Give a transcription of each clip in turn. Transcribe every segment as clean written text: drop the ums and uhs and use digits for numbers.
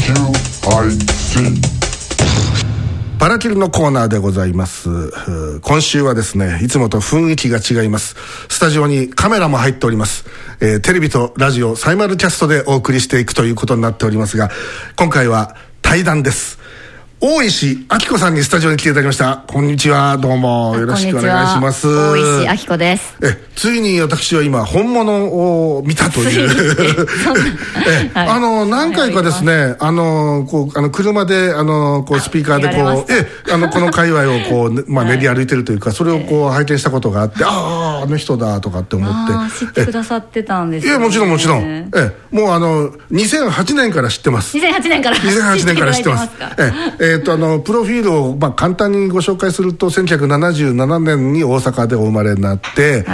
パラキルのコーナーでございます。今週はですね、いつもと雰囲気が違います。スタジオにカメラも入っております。テレビとラジオサイマルキャストでお送りしていくということになっておりますが、今回は対談です。大石明子さんにスタジオに来ていただきました。こんにちは、どうもよろしくお願いします。 大石明子です。 ついに私は今本物を見たという何回かですね、車でスピーカーでこの界隈を練り歩いてるというか、それを拝見したことがあって、あの人だとかって思って。 知ってくださってたんですね。 もちろんもちろん。もう2008年から知ってます。 2008年から知ってます。プロフィールを簡単にご紹介すると、1977年に大阪でお生まれになって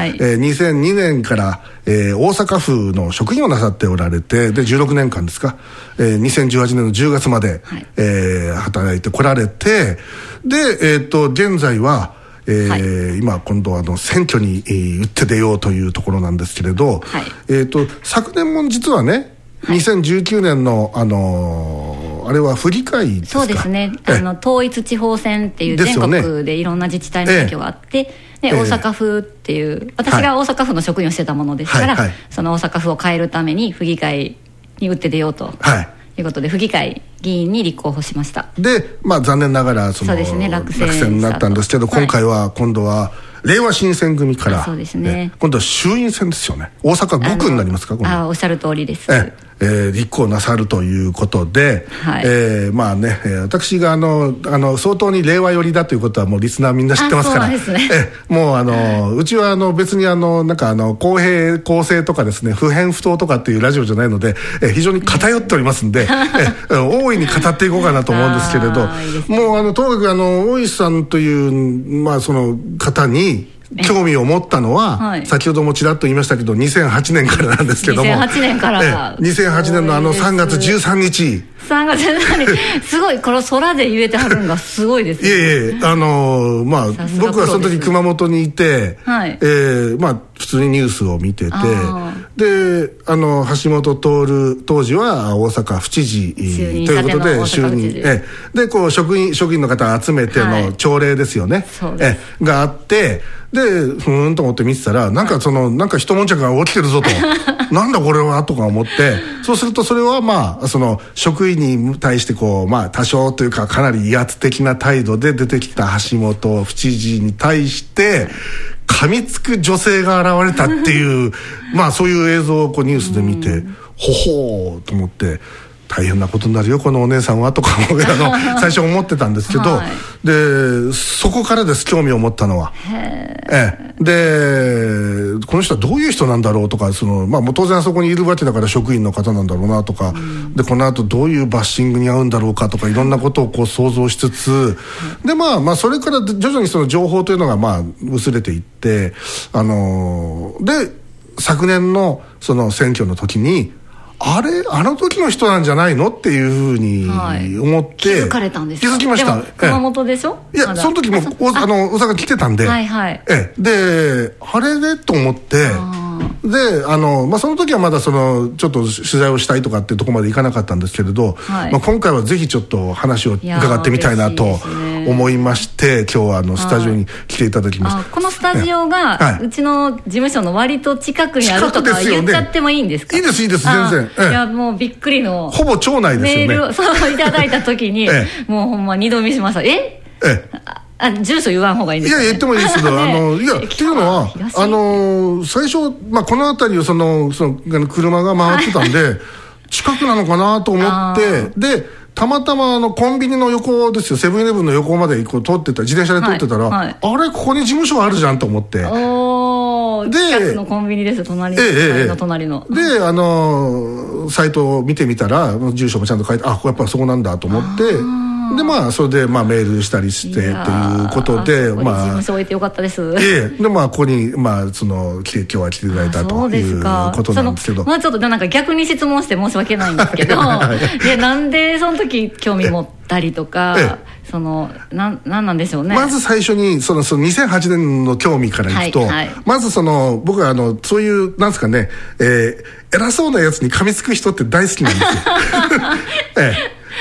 、2002年から大阪府の職員をなさっておられて、で16年間ですか、2018年の10月まで、働いてこられて、で、現在は今度は選挙に打って出ようというところなんですけれど、昨年も実はね、2019年のあれは府議会ですか。 そうですね、統一地方選っていう全国でいろんな自治体の選挙があって、で大阪府っていう私が大阪府の職員をしてたものですから、その大阪府を変えるために府議会に打って出ようということで、府議会議員に立候補しました。 で、残念ながらそうですね、落選になったんですけど、今度は令和新選組から、 そうですね、 今度は衆院選ですよね。大阪5区になりますか。 おっしゃる通りです。 立候補なさるということで、私が相当に令和寄りだということはもうリスナーみんな知ってますから、もううちは別に公平公正とかですね、不偏不当とかっていうラジオじゃないので、非常に偏っておりますんで大いに語っていこうかなと思うんですけれど、もうとにかく大石さんというその方に興味を持ったのは、先ほどもちらっと言いましたけど2008年からなんですけども、 2008年から 2008年の3月13日 3月13日すごい、この空で言えてはるのがすごいですね。 僕はその時熊本にいて、普通にニュースを見てて、で橋本徹当時は大阪府知事ということで就任で、職員の方集めての朝礼ですよね、があって、でふーんと思って見てたら、なんか一悶着が起きてるぞとなんだこれはとか思って、そうするとそれはその職員に対して多少というかかなり威圧的な態度で出てきた橋本府知事に対して噛みつく女性が現れたっていうそういう映像をニュースで見て、ほほーと思って、大変なことになるよこのお姉さんはとか最初思ってたんですけど、でそこからです、興味を持ったのは。でこの人はどういう人なんだろうとか、もう当然あそこにいるわけだから職員の方なんだろうなとか、でこの後どういうバッシングに遭うんだろうかとか、いろんなことを想像しつつ、でそれから徐々にその情報というのが薄れていって、で昨年のその選挙の時に、あの時の人なんじゃないのっていうふうに思って、 気づかれたんですか。 気づきました。 でも熊本でしょ。 いや、その時も大阪来てたんで、であれでと思って、でその時はまだちょっと取材をしたいとかっていうところまでいかなかったんですけれど、今回はぜひちょっと話を伺ってみたいなと思いまして、今日はスタジオに来ていただきました。 このスタジオがうちの事務所の割と近くにあるとか言っちゃってもいいんですか。 いいです全然。 いやもうびっくりのほぼ町内ですよね。 メールをいただいた時にもうほんま二度見しました。住所言わん方がいいんですかね。 いや言ってもいいですけど、っていうのは最初この辺りをその車が回ってたんで近くなのかなと思って、でたまたまコンビニの横ですよ、セブンイレブンの横まで通ってた、自転車で通ってたら、あれここに事務所あるじゃんと思って、 近くのコンビニです、隣のでサイトを見てみたら住所もちゃんと書いて、やっぱそこなんだと思って、でそれでメールしたりしてということで、 事務所置いてよかったです。 でここに今日は来ていただいたということなんですけど、 ちょっと逆に質問して申し訳ないんですけどなんでその時興味持ったりとか、なんなんでしょうね。 まず最初にその2008年の興味からいくと、まず僕はそういうなんですかね、偉そうなやつに噛みつく人って大好きなんですよ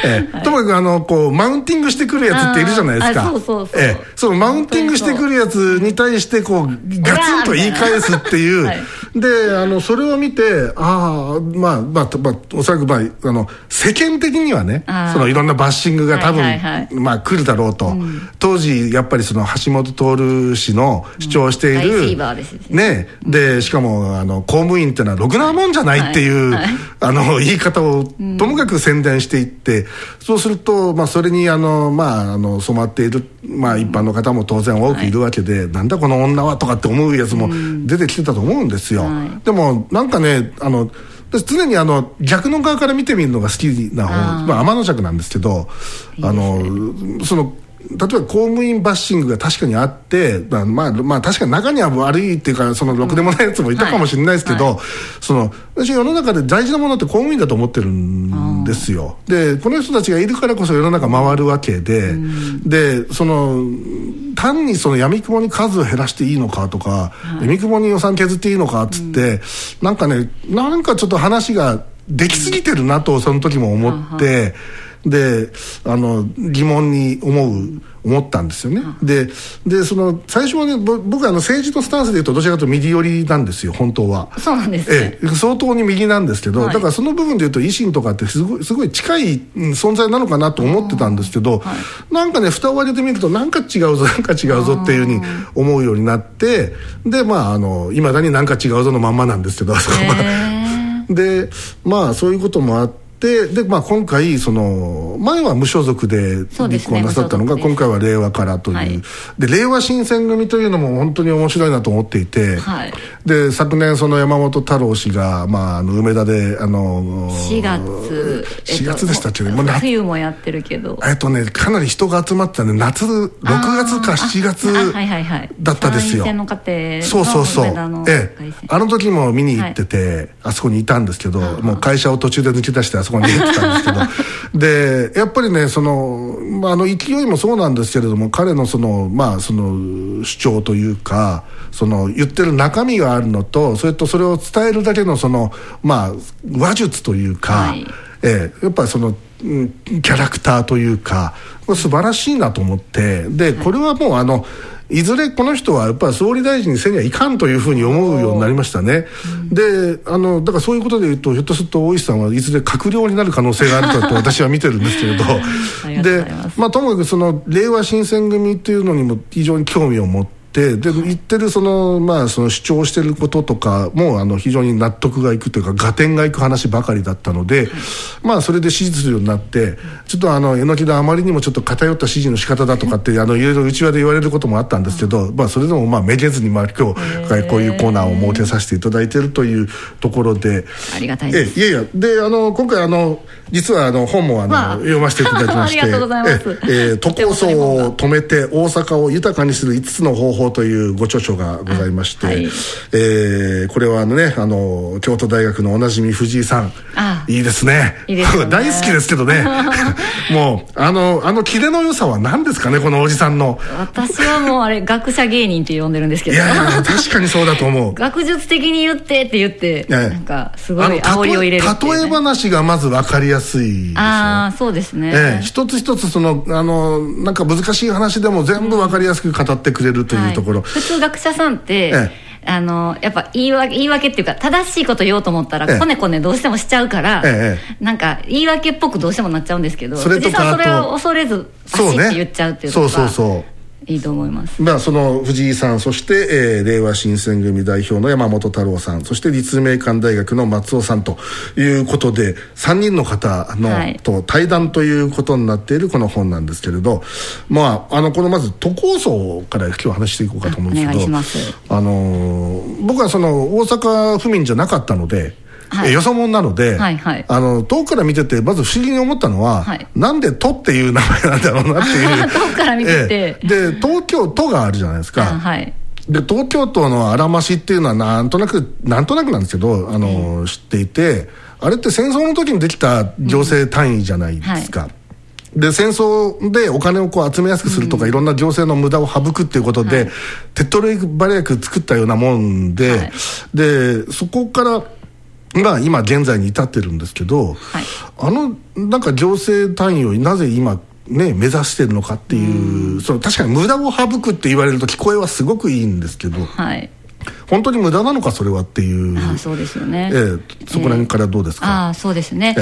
ともかくこうマウンティングしてくるやつっているじゃないですか。そのマウンティングしてくるやつに対してこうガツンと言い返すっていうでそれを見てまあおそらく世間的にはねそのいろんなバッシングが多分まあ来るだろうと、当時やっぱりその橋本徹氏の主張しているねでしかも公務員ってのはろくなもんじゃないっていう言い方をともかく宣伝していって、そうするとそれに染まっている一般の方も当然多くいるわけで、なんだこの女はとかって思うやつも出てきてたと思うんですよ。でもなんかね常に逆の側から見てみるのが好きな方、天の尺なんですけど、その例えば公務員バッシングが確かにあって、確かに中には悪いっていうかそのろくでもないやつもいたかもしれないですけど、私世の中で大事なものって公務員だと思ってるんですよ。でこの人たちがいるからこそ世の中回るわけで、で単に闇雲に数を減らしていいのかとか、闇雲に予算削っていいのかっつって、なんかちょっと話ができすぎてるなとその時も思って、で疑問に思ったんですよね。で最初はね僕は政治のスタンスでいうとどちらかというと右寄りなんですよ本当は。 そうなんですね。 相当に右なんですけど、だからその部分でいうと維新とかってすごい近い存在なのかなと思ってたんですけど、なんかね蓋を開けてみるとなんか違うぞっていうふうに思うようになって、でいまだになんか違うぞのまんまなんですけどでそういうこともあって、で今回前は無所属で立候補なさったのが、今回は令和からという、で令和新選組というのも本当に面白いなと思っていて、で昨年山本太郎氏が、梅田で 4月でしたっけね、 冬もやってるけどかなり人が集まってたんで6月か7月だったですよ。あの時も見に行ってて、あそこにいたんですけど、もう会社を途中で抜け出してあそこに行ってたんですけどでやっぱりね勢いもそうなんですけれども、彼の主張というか言ってる中身があるのと、それを伝えるだけの話術というか、やっぱりキャラクターというか素晴らしいなと思って、でこれはもういずれこの人はやっぱり総理大臣にせにはいかんというふうに思うようになりましたね。でだからそういうことでいうとひょっとすると大石さんはいずれ閣僚になる可能性があると私は見てるんですけれどでともかく令和新選組っていうのにも非常に興味を持って、で言ってる主張してることとかも非常に納得がいくというか合点がいく話ばかりだったので、それで支持するようになって、ちょっと榎木田あまりにもちょっと偏った支持の仕方だとかっていろいろ内輪で言われることもあったんですけど、それでもめげずに今日こういうコーナーを設けさせていただいているというところで、 ありがたいです。 で今回実は本も読ませていただきましてありがとうございます。 都構想を止めて大阪を豊かにする5つの方法というご著書がございまして、これは京都大学のおなじみ藤井さん、いいですね。大好きですけどねもうキレの良さは何ですかね、このおじさんの。 私はもう学者芸人って呼んでるんですけど、 いや確かにそうだと思う学術的に言ってって言って、なんかすごい煽りを入れるっていう、 例え話がまず分かりやすいですよ。 そうですね。 一つ一つなんか難しい話でも全部分かりやすく語ってくれるというところ、 普通学者さんって、やっぱ言い訳っていうか正しいこと言おうと思ったらこねこねどうしてもしちゃうから、なんか言い訳っぽくどうしてもなっちゃうんですけど、藤井さんそれを恐れずバシッて言っちゃうっていうのがいいと思います。 その藤井さん、そして、令和新選組代表の山本太郎さん、そして立命館大学の松尾さんということで3人の方と対談ということになっているこの本なんですけれど、このまず都構想から今日話していこうかと思うんですけど、 お願いします。 僕は大阪府民じゃなかったので、よそ者なので、遠くから見ててまず不思議に思ったのは、なんで都っていう名前なんだろうなっていう遠くから見てて、 で東京都があるじゃないですか。で東京都のあらましっていうのはなんとなくなんですけど知っていて、あれって戦争の時にできた行政単位じゃないですか。で戦争でお金を集めやすくするとか、いろんな行政の無駄を省くっていうことで、手っ取り早く作ったようなもんで、でそこから今現在に至ってるんですけど、なんか行政単位をなぜ今ね目指してるのかっていう、その確かに無駄を省くって言われると聞こえはすごくいいんですけど、本当に無駄なのかそれはっていう。 そうですよね。 そこら辺からどうですか。 そうですね。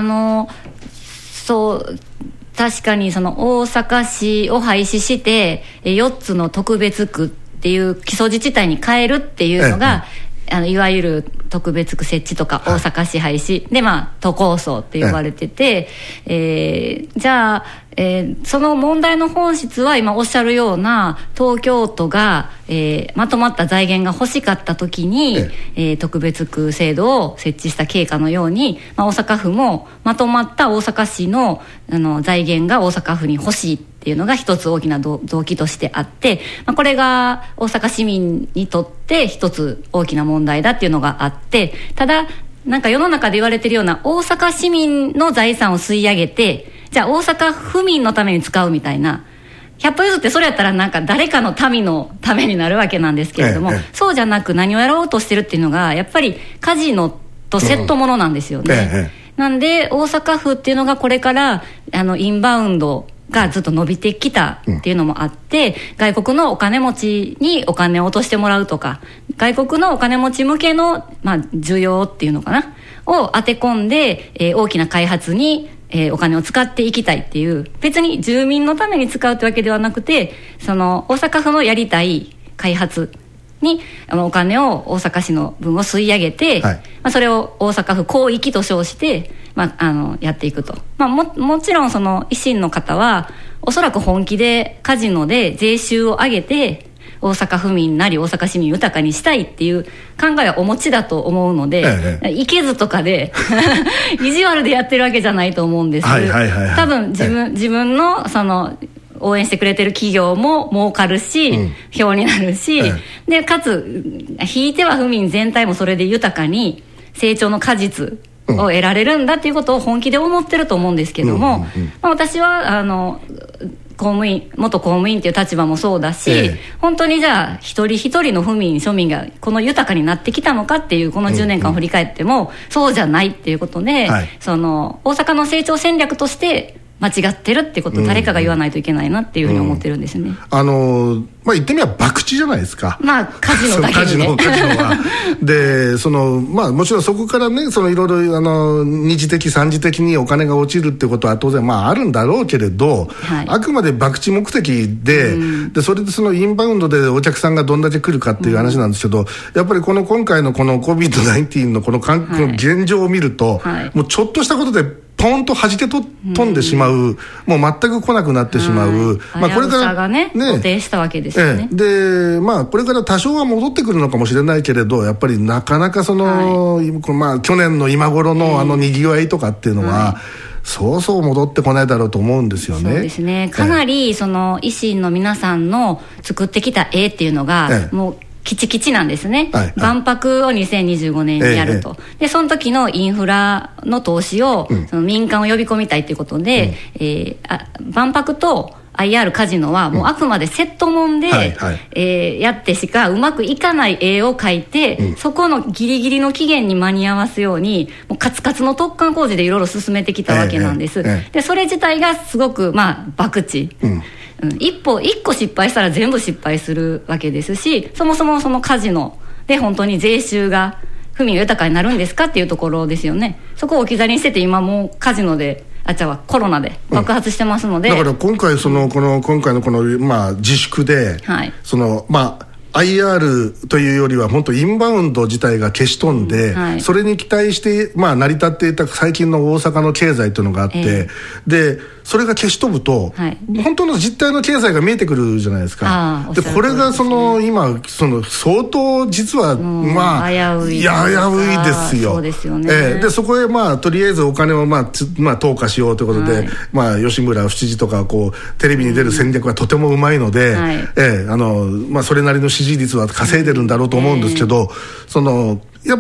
そう確かにその大阪市を廃止して4つの特別区っていう基礎自治体に変えるっていうのが、いわゆる特別区設置とか大阪市廃止で、都構想って呼ばれてて、じゃあ、その問題の本質は今おっしゃるような東京都が、まとまった財源が欲しかった時に、特別区制度を設置した経過のように、大阪府もまとまった大阪市の、財源が大阪府に欲しいっていうのが一つ大きな動機としてあって、これが大阪市民にとって一つ大きな問題だっていうのがあって、ただなんか世の中で言われてるような大阪市民の財産を吸い上げて、じゃあ大阪府民のために使うみたいな、100歩譲ってそれやったらなんか誰かの民のためになるわけなんですけれども、そうじゃなく何をやろうとしてるっていうのがやっぱりカジノとセットものなんですよね。なんで大阪府っていうのがこれからインバウンドがずっと伸びてきたっていうのもあって、外国のお金持ちにお金を落としてもらうとか、外国のお金持ち向けの、需要っていうのかなを当て込んで、大きな開発に、お金を使っていきたいっていう、別に住民のために使うってわけではなくて、その大阪府のやりたい開発にお金を大阪市の分を吸い上げて、それを大阪府広域と称して、やっていくと。もちろんその維新の方はおそらく本気でカジノで税収を上げて大阪府民なり大阪市民豊かにしたいっていう考えはお持ちだと思うので、いけずとかで意地悪でやってるわけじゃないと思うんです。多分自分のその応援してくれてる企業も儲かるし、票になるし、でかつひいては府民全体もそれで豊かに成長の果実を得られるんだっていうことを本気で思ってると思うんですけども、私は元公務員っていう立場もそうだし、本当にじゃあ一人一人の府民庶民がこの豊かになってきたのかっていうこの10年間を振り返っても、そうじゃないっていうことで、その大阪の成長戦略として間違ってるってことを誰かが言わないといけないなっていうふうに思ってるんですね。 言ってみれば博打じゃないですか。 カジノだけにね。 カジノはでもちろんそこからね、そのいろいろ二次的三次的にお金が落ちるってことは当然あるんだろうけれど、あくまで博打目的で、それでそのインバウンドでお客さんがどんだけ来るかっていう話なんですけど、やっぱり今回のこの COVID-19 のこの現状を見ると、もうちょっとしたことでポンと弾け飛んでしまう、もう全く来なくなってしまう、 これからがね露呈したわけですよね。 でこれから多少は戻ってくるのかもしれないけれど、やっぱりなかなかその、去年の今頃のにぎわいとかっていうのは、そうそう戻ってこないだろうと思うんですよね。 そうですね。かなりその維新の皆さんの作ってきた絵っていうのが、もうキチキチなんですね。万博を2025年にやると。でその時のインフラの投資を、その民間を呼び込みたいということで、万博とIR カジノはもうあくまでセットもんで、やってしかうまくいかない絵を描いて、そこのギリギリの期限に間に合わすようにもうカツカツの突貫工事でいろいろ進めてきたわけなんです。でそれ自体がすごく博打、一個失敗したら全部失敗するわけですし、そもそもそのカジノで本当に税収が府民が豊かになるんですかっていうところですよね。そこを置き去りにしてて、今もうカジノでコロナで爆発してますので、 だから今回今回のこの自粛で、IR というよりは本当インバウンド自体が消し飛んで、それに期待して成り立っていた最近の大阪の経済というのがあって、でそれが消し飛ぶと、本当の実態の経済が見えてくるじゃないですか。でこれが今相当実は危ういですよ。 そうですよね。 でそこへとりあえずお金を投下しようということで、吉村府知事とかテレビに出る戦略はとてもうまいので、それなりの支持率は稼いでるんだろうと思うんですけど、やっぱ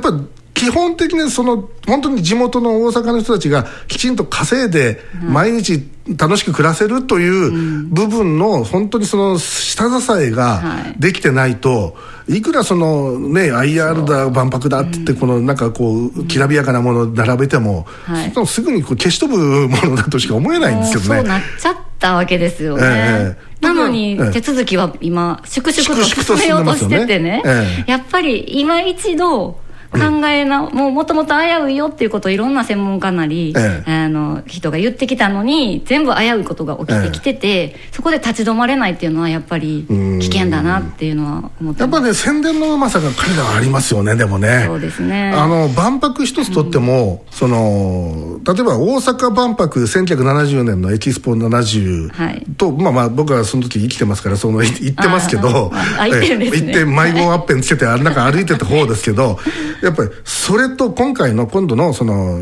基本的に本当に地元の大阪の人たちがきちんと稼いで毎日楽しく暮らせるという部分の本当に下支えができてないと、いくらIR だ万博だって言ってなんかきらびやかなものを並べても、すぐに消し飛ぶものだとしか思えないんですけどね。 そうなっちゃったわけですよね。なのに手続きは今粛々と進めようとしててね、やっぱり今一度考えもともと危ういよっていうことをいろんな専門家なり、人が言ってきたのに全部危ういことが起きてきてて、そこで立ち止まれないっていうのはやっぱり危険だなっていうのは思ってます。 やっぱね、宣伝のうまさが彼らはありますよね。でもね、 そうですね、 万博一つとっても、例えば大阪万博1970年のエキスポ70と、僕はその時生きてますから行ってますけど、 行ってるんですね。 行って迷子ワッペンつけてなんか歩いてた方ですけどやっぱりそれと今度の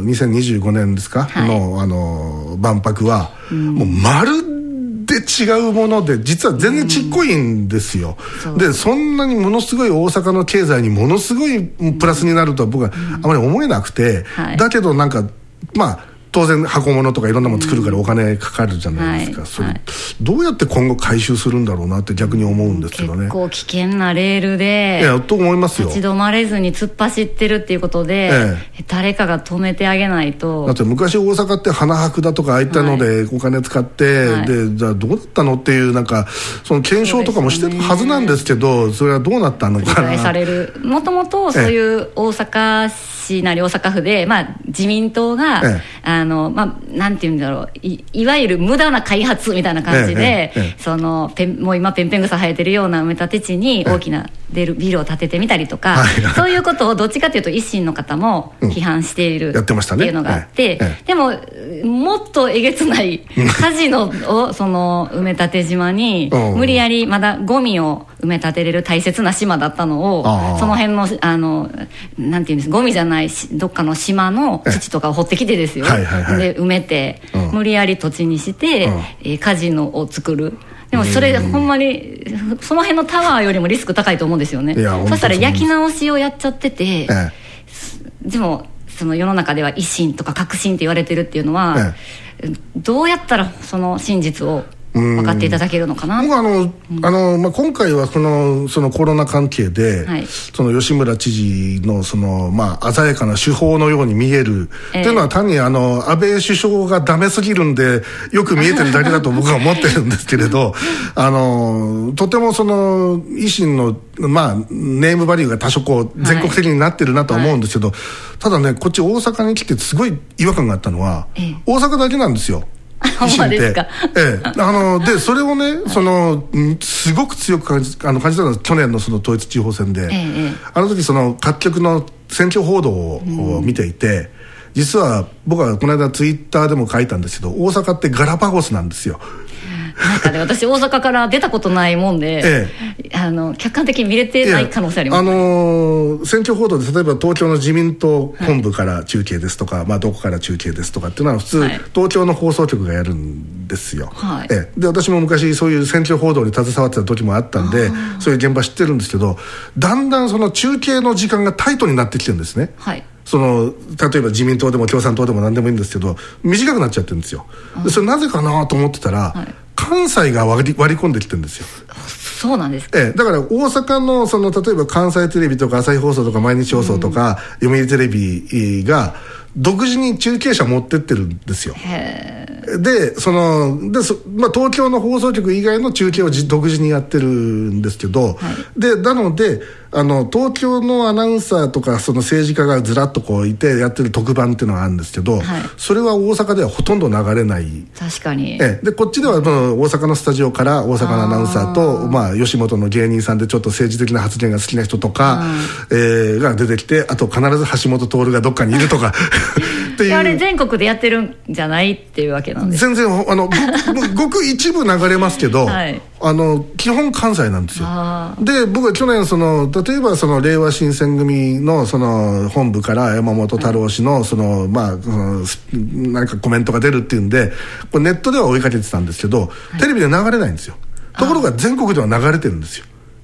2025年ですか、の万博は、もうまるで違うもので、実は全然ちっこいんですよ。でそんなにものすごい大阪の経済にものすごいプラスになるとは僕はあまり思えなくて、だけどなんか当然箱物とかいろんなもの作るからお金かかるじゃないですか、それどうやって今後回収するんだろうなって逆に思うんですけどね。 結構危険なレールでと思いますよ。 立ち止まれずに突っ走ってるっていうことで、誰かが止めてあげないと。 だって昔大阪って花博だとかああいったのでお金使って、でじゃあどうだったのっていうなんか検証とかもしてるはずなんですけど、それはどうなったのかな。繰り返される。もともとそういう大阪市なり大阪府で、自民党が、なんていうんだろう、いわゆる無駄な開発みたいな感じで、もう今ペンペン草生えてるような埋め立て地に大きなビルを建ててみたそういうか、そういうことをどっちかというと維新の方も批判しているっていうのがあって、でももっとえげつないカジノを埋め立て島に無理やりまだゴミを埋め立てれる大切な島だったのを、その辺のなんていうんです、ゴミじゃないどっかの島の土とかを掘ってきてですよ、で埋めて、無理やり土地にして、カジノを作る。でもそれほんまにその辺のタワーよりもリスク高いと思うんですよね。そしたら焼き直しをやっちゃってて、でも世の中では維新とか革新って言われてるっていうのは、どうやったらその真実を分かっていただけるのかな。 僕は今回はそのコロナ関係で、吉村知事の鮮やかな手法のように見える、っていうのは単に安倍首相がダメすぎるんでよく見えてるだけだと僕は思ってるんですけれどとても維新のネームバリューが多少全国的になってるなとは思うんですけど、ただね、こっち大阪に来てすごい違和感があったのは、大阪だけなんですよ。 ほんまですか。 でそれをね、すごく強く感じたのは去年の統一地方選で、あの時各局の選挙報道を見ていて、実は僕はこの間ツイッターでも書いたんですけど、大阪ってガラパゴスなんですよ。 なんかね、私大阪から出たことないもんで、客観的に見れてない可能性ありますね。 選挙報道で例えば東京の自民党本部から中継ですとか、どこから中継ですとかっていうのは普通、東京の放送局がやるんですよ。で私も昔そういう選挙報道に携わってた時もあったんで、そういう現場知ってるんですけど、だんだん中継の時間がタイトになってきてるんですね。例えば自民党でも共産党でも何でもいいんですけど、短くなっちゃってるんですよ。でそれなぜかなと思ってたら、関西が割り込んできてるんですよ。 そうなんですか。 だから大阪の例えば関西テレビとか朝日放送とか毎日放送とか、読売テレビが独自に中継車持ってってるんですよ。で東京の放送局以外の中継を独自にやってるんですけど、なので東京のアナウンサーとか政治家がずらっといてやってる特番っていうのがあるんですけど、それは大阪ではほとんど流れない。 確かに。 でこっちでは大阪のスタジオから大阪のアナウンサーと吉本の芸人さんでちょっと政治的な発言が好きな人とか、が出てきて、あと必ず橋本徹がどっかにいるとかっていう。 あれ全国でやってるんじゃないっていうわけなんです。 全然ごく一部流れますけど、基本関西なんですよ。で僕は去年例えば令和新選組の本部から山本太郎氏のなんかコメントが出るっていうんで、これネットでは追いかけてたんですけど、テレビで流れないんですよ。ところが全国では流れてるんですよ。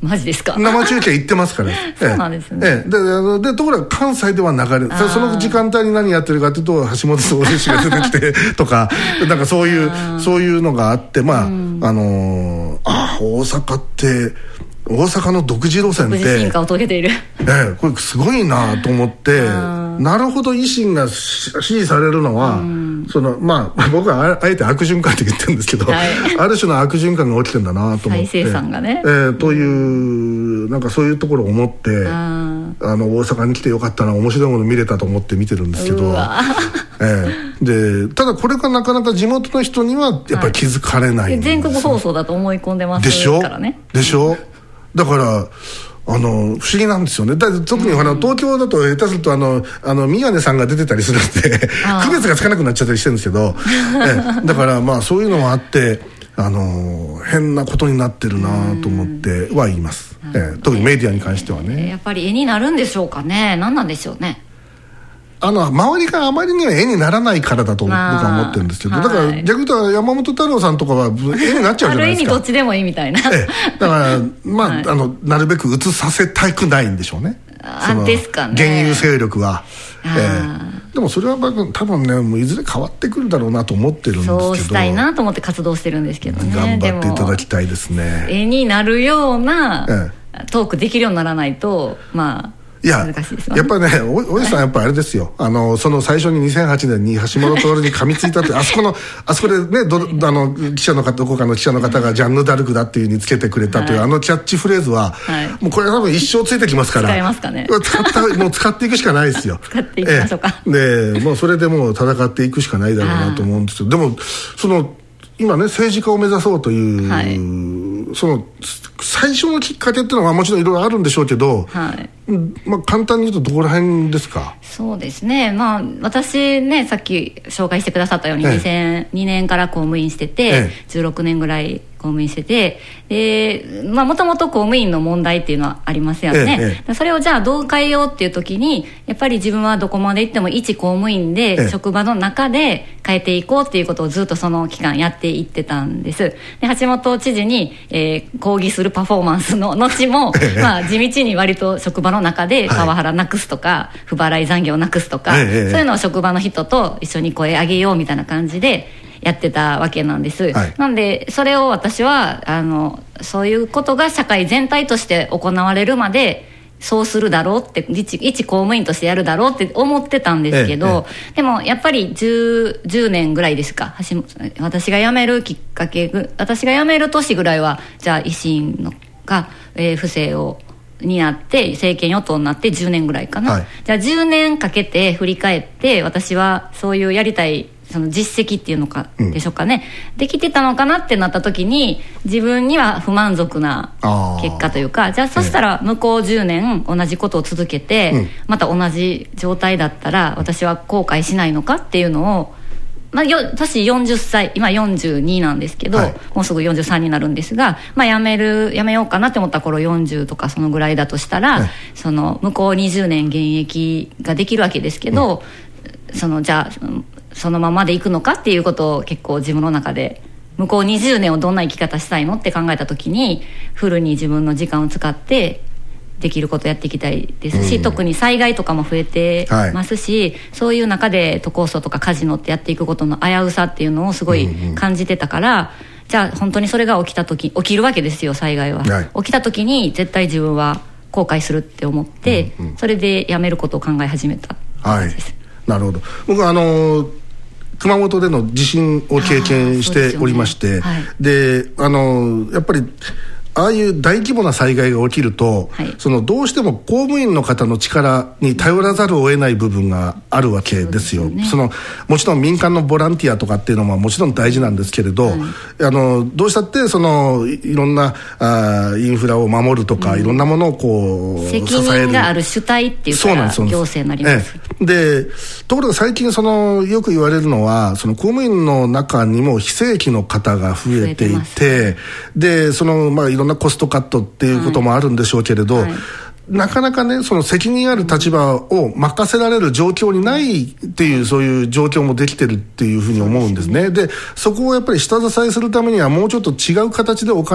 マジですか？ 生中継行ってますからそうなんですね。 でところが関西では流れる、その時間帯に何やってるかというと橋本壮選手が出てきてとかなんかそういうのがあって、まあ大阪って大阪の独自路線って独自進化を遂げているこれすごいなと思って、なるほど維新が支持されるのは、まあ僕はあえて悪循環って言ってるんですけど、ある種の悪循環が起きてんだなと思って、 再生産がね、 というなんかそういうところを思って、大阪に来てよかったな、面白いもの見れたと思って見てるんですけど、でただこれがなかなか地元の人にはやっぱり気づかれないんです、 全国放送だと思い込んでますからね。 でしょだから不思議なんですよね。特に東京だと下手すると宮根さんが出てたりするんで区別がつかなくなっちゃったりしてるんですけどだからまあそういうのもあって変なことになってるなと思っては言います、特にメディアに関してはね。 やっぱり絵になるんでしょうかね。何なんでしょうね。 周りがあまりには絵にならないからだと僕は思ってるんですけど、だから逆に言うと山本太郎さんとかは絵になっちゃうじゃないですか。ある意味どっちでもいいみたいな、 だからまあ、なるべく映させたくないんでしょうね、 ですかね、 現有勢力は。でもそれは多分ねもういずれ変わってくるだろうなと思ってるんですけど、 そうしたいなと思って活動してるんですけどね。 頑張っていただきたいですね。 絵になるようなトークできるようにならないとまあいや、やっぱりね、おじさんやっぱあれですよ、その最初に2008年に橋本徹に噛みついたってあそこでね記者の方、どこかの記者の方がジャンヌ・ダルクだっていう風につけてくれたという、キャッチフレーズは、もうこれは多分一生ついてきますから、 使えますかね。 もう使っていくしかないですよ。 使っていきましょうか。 でもうそれでもう戦っていくしかないだろうなと思うんですけど、でも今ね政治家を目指そうという、最初のきっかけっていうのはもちろんいろいろあるんでしょうけど、まあ、簡単に言うとどこら辺ですか？そうですね、 まあ、私ねさっき紹介してくださったように、2002年から公務員してて、16年ぐらい公務員してて、でもともと公務員の問題っていうのはありますよね、それをじゃあどう変えようっていう時にやっぱり自分はどこまで行っても一公務員で、職場の中で変えていこうっていうことをずっとその期間やっていってたんです。で橋本知事に、抗議するパフォーマンスの後も、まあ、地道に割と職場の中でパワハラなくすとか、不払い残業なくすとか、そういうのを職場の人と一緒に声上げようみたいな感じでやってたわけなんです、なんでそれを私はそういうことが社会全体として行われるまでそうするだろうって一公務員としてやるだろうって思ってたんですけど、でもやっぱり 10年ぐらいですか、私が辞めるきっかけ、私が辞める年ぐらいはじゃあ維新が、不正をになって政権与党になって10年ぐらいかな、じゃあ10年かけて振り返って私はそういうやりたいその実績っていうのかでしょうかね、できてたのかなってなった時に自分には不満足な結果というか、じゃあそしたら向こう10年同じことを続けて、また同じ状態だったら私は後悔しないのかっていうのを、年40歳今42なんですけど、もうすぐ43になるんですが、やめようかなって思った頃40とかそのぐらいだとしたら、その向こう20年現役ができるわけですけど、じゃあそのままでいくのかっていうことを結構自分の中で向こう20年をどんな生き方したいのって考えた時にフルに自分の時間を使ってできることやっていきたいですし、特に災害とかも増えてますし、そういう中で都構想とかカジノってやっていくことの危うさっていうのをすごい感じてたから、じゃあ本当にそれが起きるわけですよ、災害は、起きた時に絶対自分は後悔するって思って、それでやめることを考え始めた感じです。 なるほど。僕は熊本での地震を経験しておりまして、でやっぱりああいう大規模な災害が起きると、どうしても公務員の方の力に頼らざるを得ない部分があるわけですよ。もちろん民間のボランティアとかっていうのももちろん大事なんですけれど、どうしたっていろんなインフラを守るとか、いろんなものをこう責任がある主体っていうから行政になります。 でところが最近よく言われるのは公務員の中にも非正規の方が増えていて、でいろんなコストカットっていうこともあるんでしょうけれど、なかなかね責任ある立場を任せられる状況にないっていうそういう状況もできてるっていうふうに思うんですね。でそこをやっぱり下支えするためにはもうちょっと違う形でお金を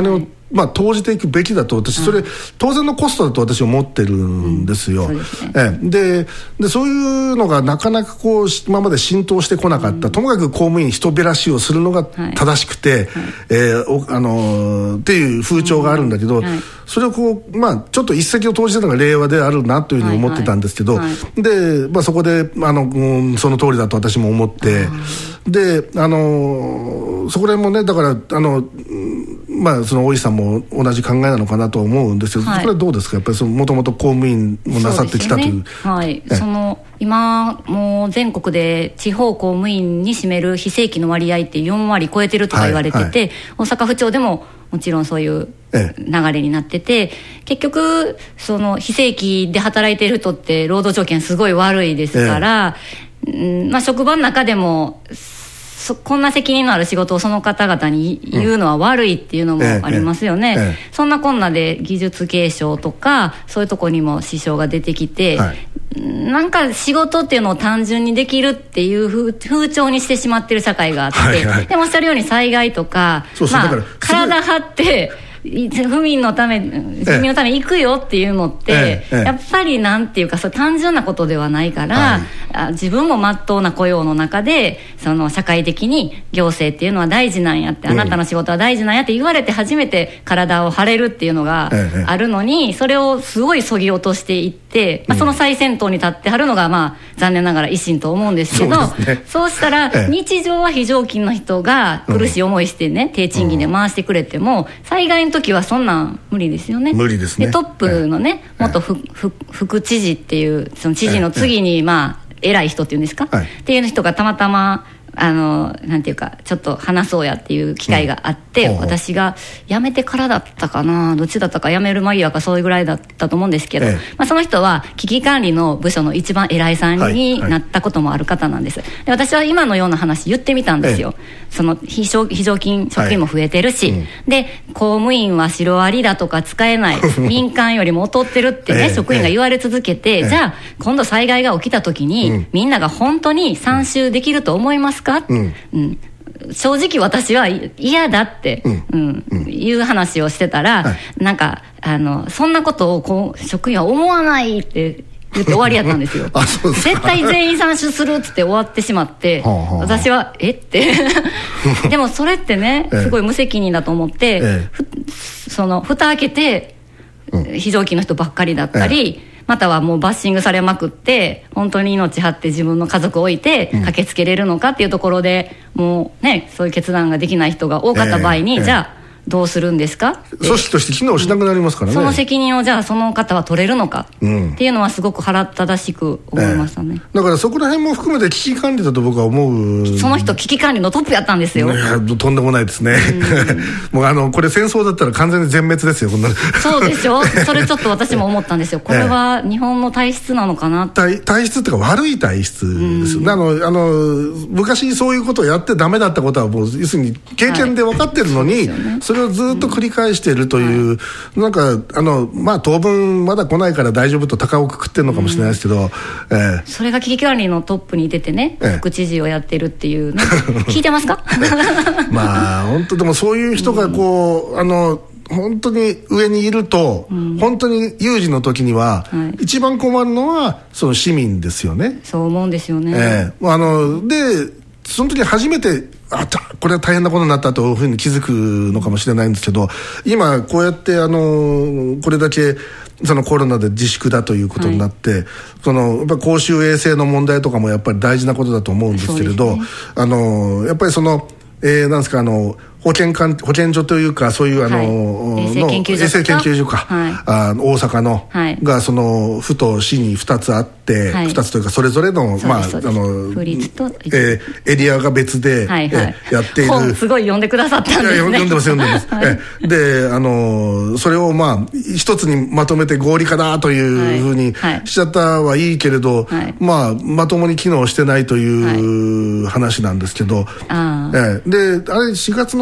投じていくべきだと私それ当然のコストだと私は思ってるんですよ。でそういうのがなかなかこう今まで浸透してこなかった、ともかく公務員人減らしをするのが正しくて、っていう風潮があるんだけど、それをこうちょっと一石を投じたのが令和であるなというふうに思ってたんですけど、でそこでその通りだと私も思って、でそこら辺もねだからその大石さんも同じ考えなのかなと思うんですけど、これはどうですか、やっぱりもともと公務員もなさってきたという。 今もう全国で地方公務員に占める非正規の割合って4割超えてるとか言われてて、大阪府庁でももちろんそういう流れになってて、結局その非正規で働いている人って労働条件すごい悪いですから、職場の中でもこんな責任のある仕事をその方々に言うのは悪いっていうのもありますよね。そんなこんなで技術継承とかそういうところにも支障が出てきて、なんか仕事っていうのを単純にできるっていう風潮にしてしまってる社会があって、でもおっしゃるように災害とか体張って府民のため住民のために行くよっていうのって、やっぱりなんていうか単純なことではないから、自分も真っ当な雇用の中でその社会的に行政っていうのは大事なんやって、あなたの仕事は大事なんやって言われて初めて体を張れるっていうのがあるのに、それをすごい削ぎ落としていって、その最先頭に立ってはるのが残念ながら維新と思うんですけど、そうしたら日常は非常勤の人が苦しい思いしてね、低賃金で回してくれても災害の時はそんなん無理ですよね。 無理ですね。 でトップのね、元副知事っていうその知事の次に偉い人っていうんですか、っていう人がたまたまなんていうかちょっと話そうやっていう機会があって、私が辞めてからだったかな、どっちだったか、辞める間際かそういうぐらいだったと思うんですけど、その人は危機管理の部署の一番偉いさんになったこともある方なんです。で私は今のような話言ってみたんですよ。その非常勤職員も増えてるし、で公務員はシロアリだとか使えない民間よりも劣ってるってね、職員が言われ続けて、じゃあ今度災害が起きた時に、みんなが本当に参集できると思いますか、正直私は嫌だって、いう話をしてたら、なんかそんなことを職員は思わないって言って終わりやったんですよ。絶対全員参集するっつって終わってしまって、私はってでもそれってねすごい無責任だと思って、その蓋開けて非常勤の人ばっかりだったり、またはもうバッシングされまくって本当に命張って自分の家族を置いて駆けつけれるのかっていうところで、もうねそういう決断ができない人が多かった場合に、じゃあどうするんですか、 組織として機能しなくなりますからね。 その責任をじゃあその方は取れるのか、っていうのはすごく腹立たしく思いましたね。 だからそこら辺も含めて危機管理だと僕は思う。 その人危機管理のトップやったんですよ。 いやとんでもないですね。もうこれ戦争だったら完全に全滅ですよ、こんな。 そうでしょ。それちょっと私も思ったんですよ。これは日本の体質なのかな。 体質っていうか悪い体質ですよね。昔そういうことをやってダメだったことはもう要するに経験で分かってるのに、それをずっと繰り返しているという、なんか当分まだ来ないから大丈夫と高をくくってるのかもしれないですけど、 それが危機管理のトップに出てね、副知事をやってるっていう、聞いてますか？ 本当でもそういう人が本当に上にいると、本当に有事の時には、一番困るのはその市民ですよね。 そう思うんですよね。 でその時初めてこれは大変なことになったというふうに気づくのかもしれないんですけど、今こうやってこれだけそのコロナで自粛だということになって、やっぱ公衆衛生の問題とかもやっぱり大事なことだと思うんですけれど、やっぱりなんですか保健所というかそういう衛生研究所か、大阪の、がその府と市に2つあって、2つというかそれぞれの府立とエリアが別でやっている。 本すごい読んでくださったんですね。 読んでます。でそれを一つにまとめて合理化だというふうにしちゃったはいいけれど、まともに機能してないという話なんですけど、であれ4月の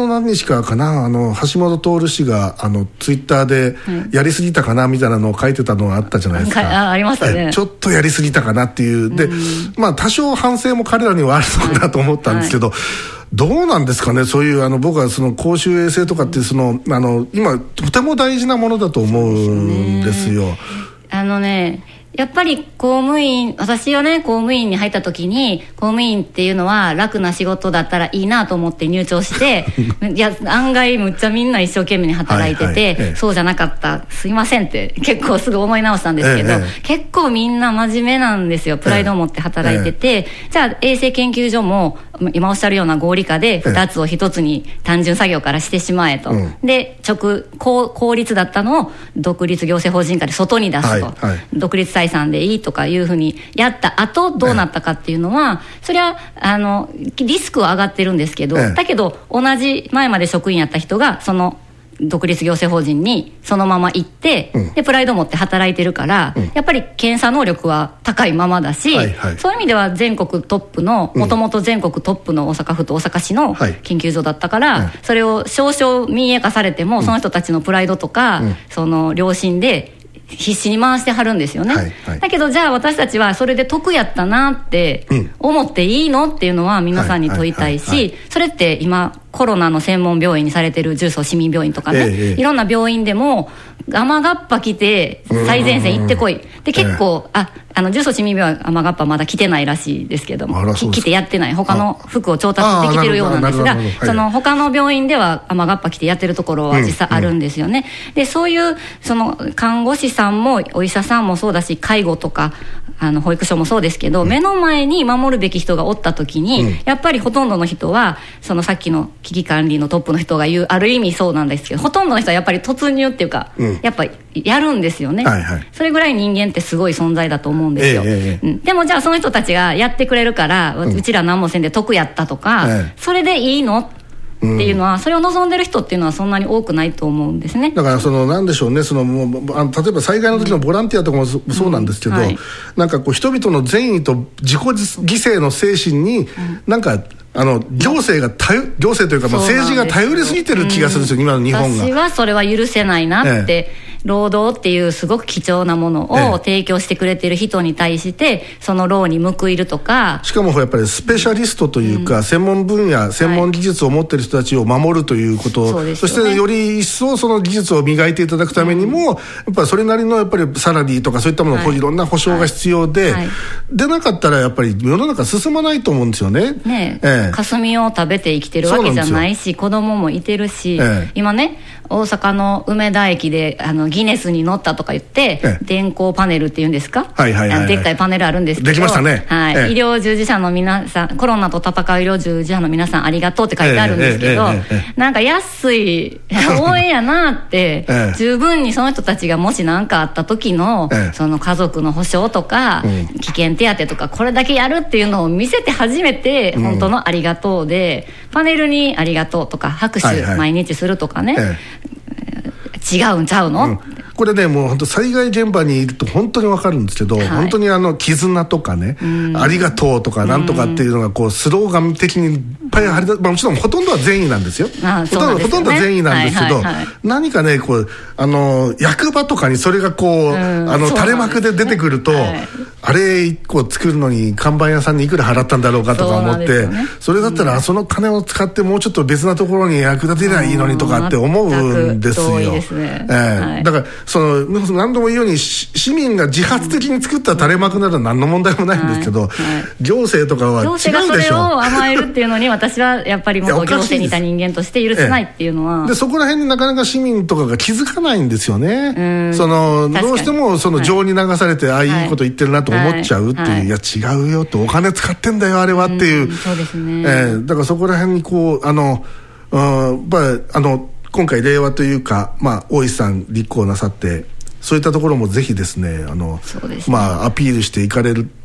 何日かかな、橋本徹氏がツイッターでやりすぎたかなみたいなのを書いてたのがあったじゃないですか。 ありましたね。 ちょっとやりすぎたかなっていうで、まあ多少反省も彼らにはあるのかなと思ったんですけど、どうなんですかね、そういう僕はその公衆衛生とかって今とても大事なものだと思うんですよ。 やっぱり私はね、公務員に入った時に、公務員っていうのは楽な仕事だったらいいなと思って入庁していや案外むっちゃみんな一生懸命に働いてて、そうじゃなかった、すいませんって結構すぐ思い直したんですけど、結構みんな真面目なんですよ。プライドを持って働いてて、じゃあ衛生研究所も今おっしゃるような合理化で2つを1つに単純作業からしてしまえと、で公立だったのを独立行政法人化で外に出すと、独立採算でいいとかいうふうにやった後どうなったかっていうのは、それはリスクは上がってるんですけど、だけど同じ前まで職員やった人がその独立行政法人にそのまま行って、でプライドを持って働いてるから、やっぱり検査能力は高いままだし、そういう意味では全国トップのもともと全国トップの大阪府と大阪市の研究所だったから、それを少々民営化されても、その人たちのプライドとか、その良心で必死に回してはるんですよね、だけどじゃあ私たちはそれで得やったなって思っていいのっていうのは皆さんに問いたいし、それって今コロナの専門病院にされてる重曹市民病院とかね、いろんな病院でも雨がっぱ来て最前線行ってこいで、結構重曹市民病院は雨がっぱまだ来てないらしいですけども、来てやってない、他の服を調達できてるようなんですが、その他の病院では雨がっぱ来てやってるところは実際あるんですよね。でそういうその看護師さんもお医者さんもそうだし、介護とか保育所もそうですけど、目の前に守るべき人がおった時に、やっぱりほとんどの人はそのさっきの危機管理のトップの人が言う、ある意味そうなんですけど、ほとんどの人はやっぱり突入っていうか、やっぱりやるんですよね、それぐらい人間ってすごい存在だと思うんですよ、でもじゃあその人たちがやってくれるから、うちら何もせんで得やったとか、それでいいのっていうのは、それを望んでる人っていうのはそんなに多くないと思うんですね。 だからなんでしょうね、例えば災害の時のボランティアとかもそうなんですけど、なんかこう人々の善意と自己犠牲の精神に、なんか行政というか、政治が頼りすぎてる気がするんですよ、今の日本が。 私はそれは許せないなって、労働っていうすごく貴重なものを提供してくれてる人に対して、その労に報いるとか、 しかもやっぱりスペシャリストというか、専門分野、専門技術を持ってる人たちを守るということ、そしてより一層その技術を磨いていただくためにも、やっぱりそれなりのやっぱりサラリーとかそういったものをいろんな保障が必要で、でなかったらやっぱり世の中進まないと思うんですよね。 霞を食べて生きてるわけじゃないし、子供もいてるし、今ね大阪の梅田駅でギネスに乗ったとか言って、電光パネルっていうんですか、でっかいパネルあるんですけど、 できましたね、 医療従事者の皆さん、コロナと戦う医療従事者の皆さんありがとうって書いてあるんですけど、なんか安い応援やなって、十分にその人たちがもし何かあった時の、その家族の保障とか、危険手当とか、これだけやるっていうのを見せて初めて本当のありがとうで、パネルにありがとうとか拍手毎日するとかね、違うんちゃうの、 これね、もう本当災害現場にいると本当に分かるんですけど、本当に絆とかね、ありがとうとかなんとかっていうのがこうスローガン的にいっぱい貼り出す、もちろんほとんどは善意なんですよ、ほとんどは善意なんですけど、何かねこう役場とかにそれがこう垂れ幕で出てくると、あれ1個作るのに看板屋さんにいくら払ったんだろうかとか思って、それだったらその金を使ってもうちょっと別なところに役立てりゃいいのにとかって思うんですよ。だから何度も言うように市民が自発的に作った垂れ幕なら何の問題もないんですけど、行政とかは違うでしょ。 行政がそれを甘えるっていうのに私はやっぱりもっと行政にいた人間として許せないっていうのは、 でそこら辺になかなか市民とかが気づかないんですよね。どうしても情に流されて、ああいいこと言ってるなと思っちゃうっていう、いや違うよって、お金使ってんだよあれはっていう、 そうですね。 だからそこら辺にこう今回令和というか、大石さん立候補なさって、そういったところもぜひですね、アピールしていかれる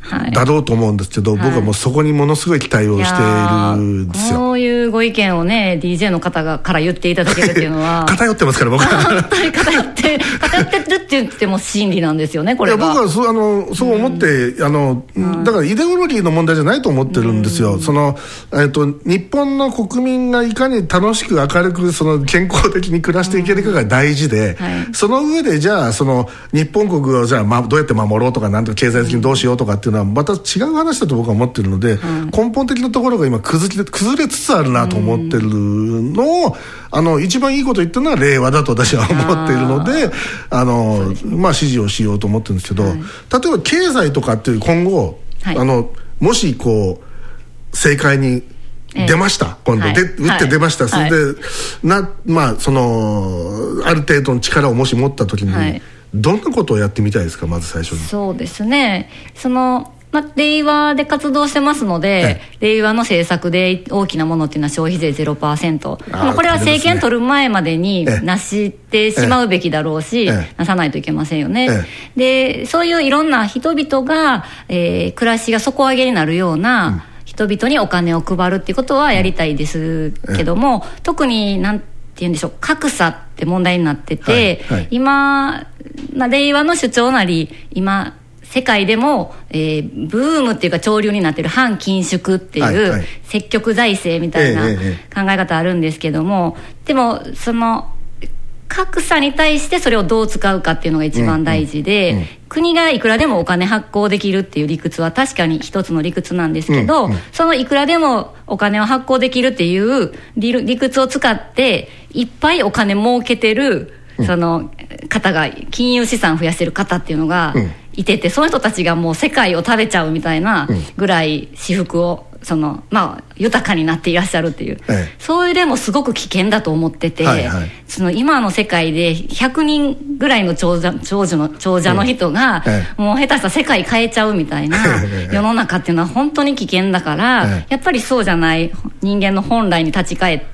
だろうと思うんですけど、僕はもうそこにものすごい期待をしているんですよ。 そういうご意見をね DJ の方から言っていただけるっていうのは偏ってますから僕は本当に偏ってるって言っても真理なんですよねこれは。 いや僕はそう思って、だからイデオロギーの問題じゃないと思ってるんですよ。日本の国民がいかに楽しく明るく健康的に暮らしていけるかが大事で、その上でじゃあ日本国をじゃあどうやって守ろうとかなんとか経済的にどうしようとかっていうのはまた違う話だと僕は思ってるので、根本的なところが今崩れつつあるなと思ってるのを一番いいこと言ってるのは令和だと私は思っているので支持をしようと思ってるんですけど、例えば経済とかっていう今後、もし政界に出ました、今度打って出ました、それである程度の力をもし持った時に、どんなことをやってみたいですか、まず最初に。 そうですね、令和で活動してますので、令和の政策で大きなものっていうのは消費税 0%、でもこれは政権取る前までになしてしまうべきだろうし、なさないといけませんよね。でそういういろんな人々が、暮らしが底上げになるような、人々にお金を配るっていうことはやりたいですけども、特になんて言うんでしょう、格差って問題になってて、今、令和の主張なり今世界でも、ブームっていうか潮流になってる反緊縮っていう積極財政みたいな考え方あるんですけども、でも格差に対してそれをどう使うかっていうのが一番大事で、国がいくらでもお金発行できるっていう理屈は確かに一つの理屈なんですけど、そのいくらでもお金を発行できるっていう理屈を使っていっぱいお金儲けてる方が、金融資産増やしてる方っていうのがいてて、その人たちがもう世界を食べちゃうみたいなぐらい私服を豊かになっていらっしゃるっていう、そういうでもすごく危険だと思ってて、今の世界で100人ぐらいの長者の人が、もう下手したら世界変えちゃうみたいな世の中っていうのは本当に危険だから、やっぱりそうじゃない人間の本来に立ち返って、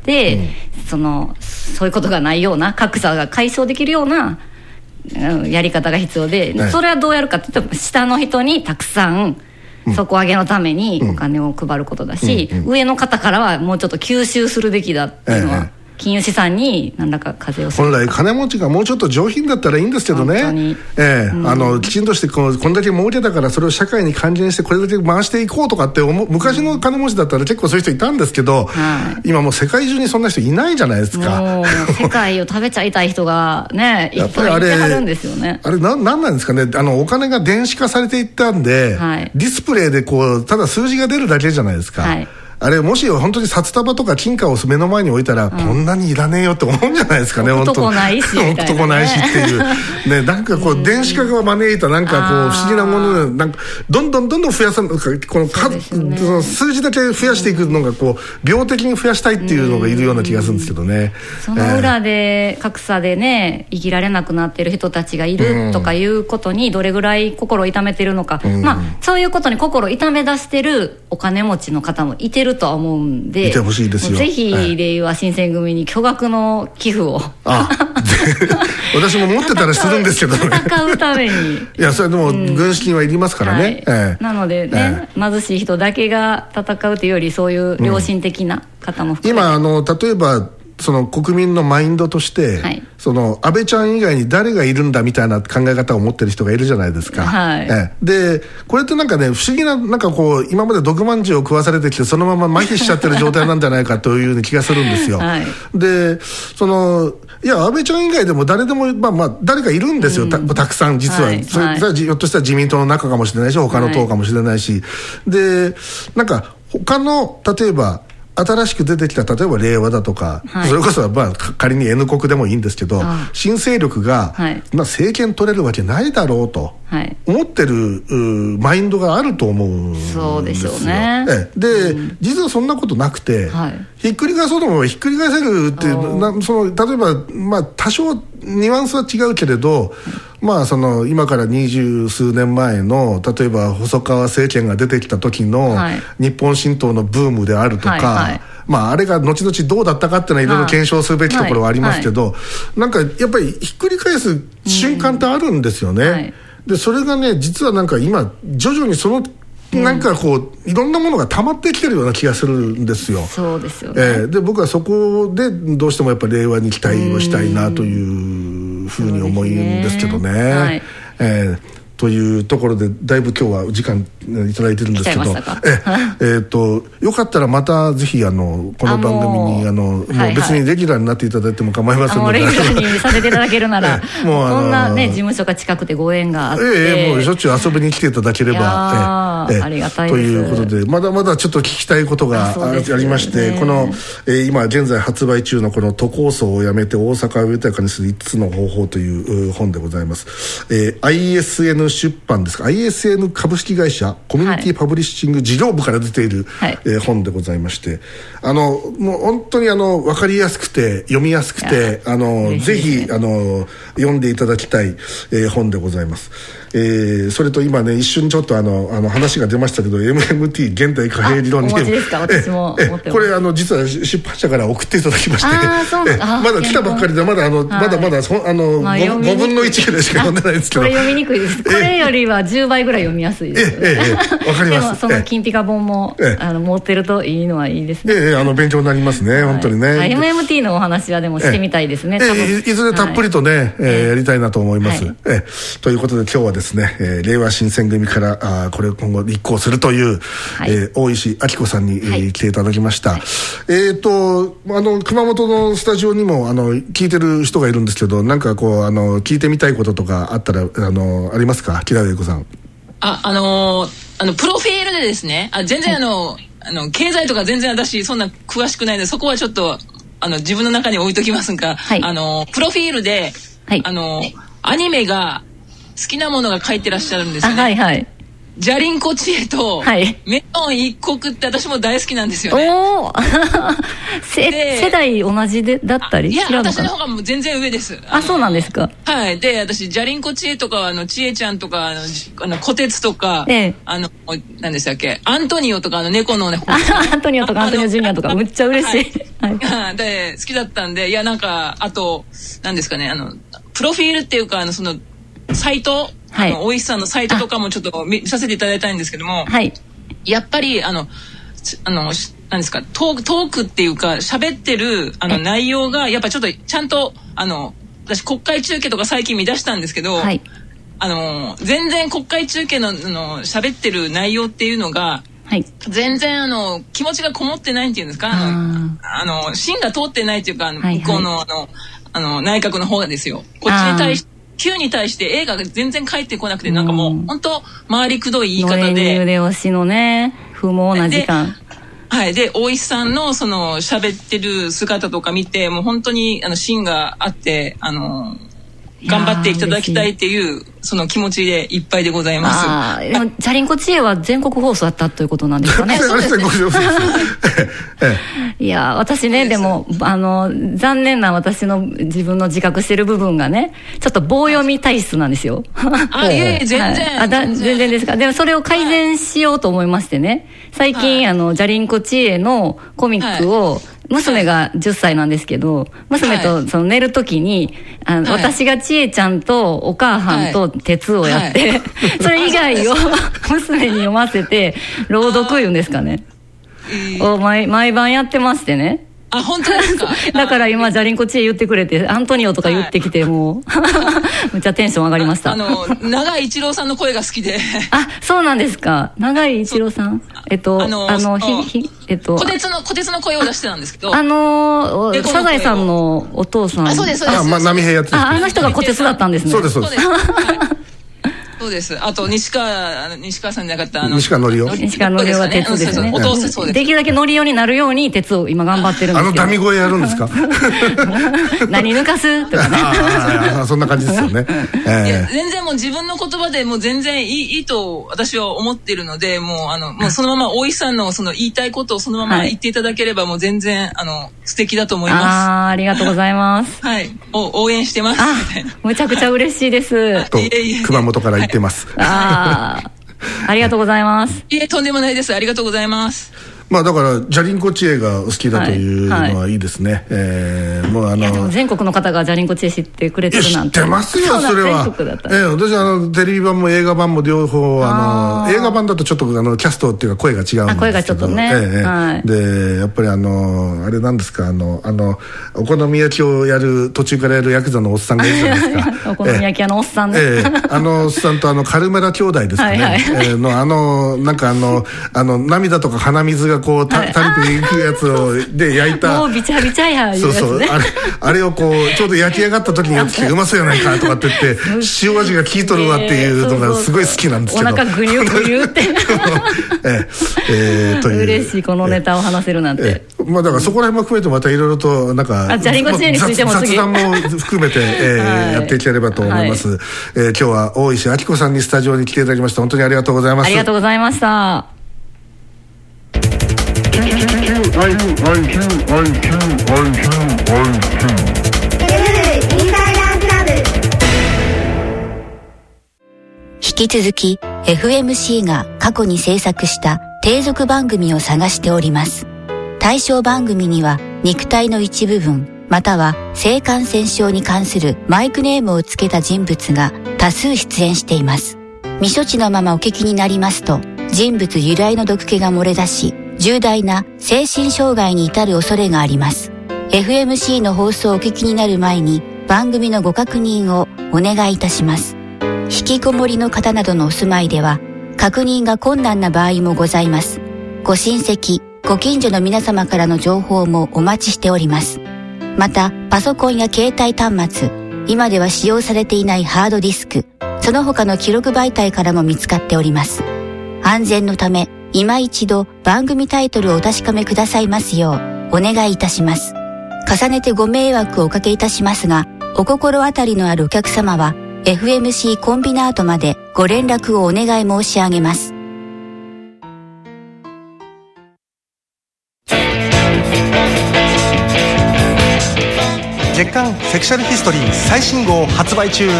そういうことがないような格差が解消できるようなやり方が必要で、それはどうやるかって言ったら下の人にたくさん底上げのためにお金を配ることだし、上の方からはもうちょっと吸収するべきだっていうのは、金融資産に何らか課税をする。 本来金持ちがもうちょっと上品だったらいいんですけどね、きちんとしてこんだけ儲けたからそれを社会に還元してこれだけ回していこうとかって昔の金持ちだったら結構そういう人いたんですけど、今もう世界中にそんな人いないじゃないですか。 もう世界を食べちゃいたい人がねいっぱいいてはるんですよね。 あれなんなんですかね、お金が電子化されていったんで、ディスプレイでただ数字が出るだけじゃないですか。あれもし本当に札束とか金貨を目の前に置いたら、こんなにいらねえよって思うんじゃないですかね。 男ないしみたいな、 男ないしっていうね、なんか電子化が招いたなんか不思議なもので、なんかどんどん増やさ数字だけ増やしていくのが病的に増やしたいっていうのがいるような気がするんですけどね。 その裏で格差でね生きられなくなってる人たちがいるとかいうことにどれぐらい心を痛めてるのか、そういうことに心を痛め出してるお金持ちの方もいてるとは思うんで、 いてほしいですよ。 ぜひ令和新選組に巨額の寄付を私も持ってたらするんですけどね戦うためにいやそれでも軍資金はいりますからね、 なのでね、貧しい人だけが戦うというよりそういう良心的な方も含めて、 今例えば国民のマインドとして、安倍ちゃん以外に誰がいるんだみたいな考え方を持ってる人がいるじゃないですか、でこれってなんかね不思議な今まで毒まんじゅうを食わされてきてそのまま麻痺しちゃってる状態なんじゃないかというような気がするんですよ、でいや安倍ちゃん以外でも誰でも誰かいるんですよ、たくさん実は、それはひょっとしたら自民党の中かもしれないし他の党かもしれないし、でなんか他の例えば新しく出てきた例えば令和だとか、それこそ仮に N 国でもいいんですけど、新勢力が、政権取れるわけないだろうと思ってるマインドがあると思うんですよ。 そうでしょうね。 で、実はそんなことなくて、ひっくり返そうと思えばひっくり返せるっていう例えば、多少ニュアンスは違うけれど、今から20数年前の例えば細川政権が出てきた時の日本新党のブームであるとか、あれが後々どうだったかっていうのはいろいろ検証するべきところはありますけど、なんかやっぱりひっくり返す瞬間ってあるんですよね、でそれがね実はなんか今徐々にそのなんかこういろんなものが溜まってきてるような気がするんですよ。 そうですよね。 で僕はそこでどうしてもやっぱり令和に期待をしたいなというふうに思うんですけどね。はい、というところでだいぶ今日はお時間いただいてるんですけど、よかったらまたぜひこの番組にもう別にレギュラーになっていただいても構いませんので、 レギュラーにさせていただけるならもうこんなね事務所が近くてご縁があって、 もうしょっちゅう遊びに来ていただければありがたいです。 ということでまだまだちょっと聞きたいことがありまして、この今現在発売中のこの都構想をやめて大阪を豊かにする5つの方法という本でございます。ISN 出版ですか、 ISN 株式会社コミュニティパブリッシング事業部から出ている、本でございまして、もう本当に分かりやすくて読みやすくてぜひ読んでいただきたい、本でございます。それと今ね一瞬ちょっと話が出ましたけど MMT 現代貨幣理論にお持ちですか？私も持ってます。 これ実は出版社から送っていただきまして、まだ来たばっかりでまだ5分の1ぐらいしか読んでないんですけど、 これ読みにくいです。これよりは10倍ぐらい読みやすいですよね。 わかります。 でもその金ピカ本も持ってるといいのはいいですね。 勉強になりますね、本当にね。 MMT のお話はでもしてみたいですね。 いずれたっぷりとねやりたいなと思います。ということで今日はですね令和新選組からこれを今後立候補するという大石明子さんに来ていただきました。熊本のスタジオにも聞いてる人がいるんですけど、なんかこう聞いてみたいこととかあったらありますか？木田玲子さん。 プロフィールでですね、全然経済とか全然私そんな詳しくないのでそこはちょっと自分の中に置いときますが、プロフィールで、アニメが好きなものが書いてらっしゃるんですよね。ジャリンコ知恵とメロン一国って私も大好きなんですよね。 世代同じだったり？ いや私の方がもう全然上です。 そうなんですか。 で私ジャリンコ知恵とか知恵ちゃんとか小鉄とか何でしたっけ、アントニオとか猫のねアントニオとかアントニオジュニアとかむっちゃ嬉しい。 で好きだったんで、いやなんかあと何ですかねプロフィールっていうかそのサイト大石さんのサイトとかもちょっと見させていただいたいんですけども、やっぱり何ですかトークっていうか喋ってる内容がやっぱちょっとちゃんと私国会中継とか最近見出したんですけど、全然国会中継の喋ってる内容っていうのが全然気持ちがこもってないっていうんですか、芯が通ってないっていうか向こうの内閣の方がですよ、こっちに対してQ に対して映画が全然返ってこなくて、なんかもう本当回りくどい言い方で、 のれん腕押しのね不毛な時間で大石さんのその喋ってる姿とか見てもう本当に芯があって頑張っていただきたいっていうその気持ちでいっぱいでございます。 でもジャリンコ知恵は全国放送だったということなんですかね。 そうですね。 いや私ねでも残念な私の自分の自覚してる部分がねちょっと棒読み体質なんですよ。 いえ全然ですか。でもそれを改善しようと思いましてね、最近ジャリンコ知恵のコミックを娘が10歳なんですけど、娘とその寝るときに私が千恵ちゃんとお母さんと鉄をやって、それ以外を娘に読ませて朗読言うんですかね、を毎晩やってましてね。 本当ですか。 だから今ジャリンコ知恵言ってくれてアントニオとか言ってきてもうむっちゃテンション上がりました。 長井一郎さんの声が好きでそうなんですか。長井一郎さん小鉄の声を出してたんですけど、 サザエさんのお父さん。 そうです波平やってあの人が小鉄だったんですね。 そうですそうです。あと西川さんじゃなかった西川のりおは鉄ですね。 お父さんそうです。 できるだけのりおになるように鉄を今頑張ってるんですけど。 ダミ声やるんですか？ 何抜かすとかね。 そんな感じですよね。 全然もう自分の言葉でもう全然いいと私は思っているので、もうそのまま大石さんのその言いたいことをそのまま言っていただければもう全然素敵だと思います。 ありがとうございます。 応援してますみたいな。 むちゃくちゃ嬉しいです。 熊本から言ってます。 ありがとうございます。 とんでもないです。ありがとうございます。 まあだからジャリンコ知恵が好きだというのはいいですね。 もういやでも全国の方がジャリンコ知恵知ってくれてるなんて。 知ってますよそれは。私テレビ版も映画版も両方映画版だとちょっとキャストっていうか声が違うんですけど。 声がちょっとね。 でやっぱりあれなんですかお好み焼きをやる途中からやるヤクザのおっさんがいるじゃないですか。 お好み焼き屋のおっさんね。 おっさんとカルメラ兄弟ですかね。なんか涙とか鼻水がこう垂れていくやつをで焼いた。 もうビチャビチャやいうやつね。そうそうあれをこうちょうど焼き上がった時にやってきてうまそうやないかとかって言って塩味が効いとるわっていうのがすごい好きなんですけど。 お腹グリュグリュって嬉しいこのネタを話せるなんて。 まあだからそこら辺も含めてまたいろいろとなんかジャリンコ知恵についても雑談も含めてやっていければと思います。今日は大石明子さんにスタジオに来ていただきました本当にありがとうございます。 ありがとうございました。 引き続き FMC が過去に制作した継続番組を探しております。対象番組には肉体の一部分または性感染症に関するマイクネームをつけた人物が多数出演しています。未処置のままお聞きになりますと人物由来の毒気が漏れ出し重大な精神障害に至る恐れがあります。FMC の放送をお聞きになる前に番組のご確認をお願いいたします。引きこもりの方などのお住まいでは確認が困難な場合もございます。ご親戚、ご近所の皆様からの情報もお待ちしております。また、パソコンや携帯端末、今では使用されていないハードディスク、その他の記録媒体からも見つかっております。安全のため、今一度番組タイトルをお確かめくださいますようお願いいたします。重ねてご迷惑をおかけいたしますが、お心当たりのあるお客様は、FMC コンビナートまでご連絡をお願い申し上げます。 月刊セクシャルヒストリー最新号発売中。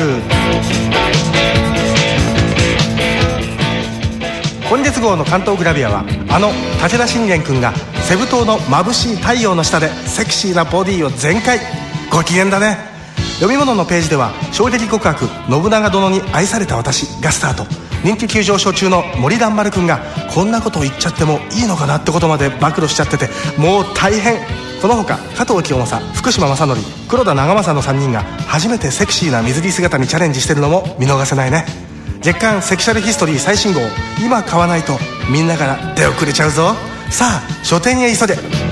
今月号の関東グラビアは武田信玄くんがセブ島の眩しい太陽の下でセクシーなボディを全開。ご機嫌だね。読み物のページでは衝撃告白信長殿に愛された私がスタート。人気急上昇中の森蘭丸くんがこんなことを言っちゃってもいいのかなってことまで暴露しちゃっててもう大変。その他加藤清正、福島正則、黒田長政の3人が初めてセクシーな水着姿にチャレンジしてるのも見逃せないね。月刊セクシャルヒストリー最新号、今買わないとみんなから出遅れちゃうぞ。さあ書店へ急げ。